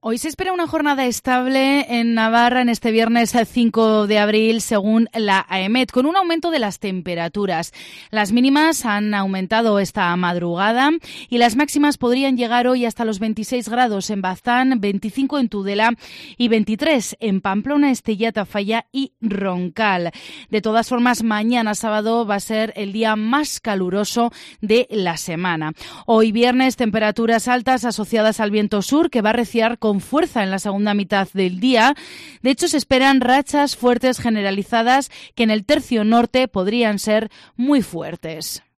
Hoy se espera una jornada estable en Navarra en este viernes 5 de abril, según la AEMET, con un aumento de las temperaturas. Las mínimas han aumentado esta madrugada y las máximas podrían llegar hoy hasta los 26 grados en Baztán, 25 en Tudela y 23 en Pamplona, Estella, Tafalla y Roncal. De todas formas, mañana sábado va a ser el día más caluroso de la semana. Hoy viernes, temperaturas altas asociadas al viento sur, que va a arreciar con fuerza en la segunda mitad del día. De hecho, se esperan rachas fuertes generalizadas que en el tercio norte podrían ser muy fuertes.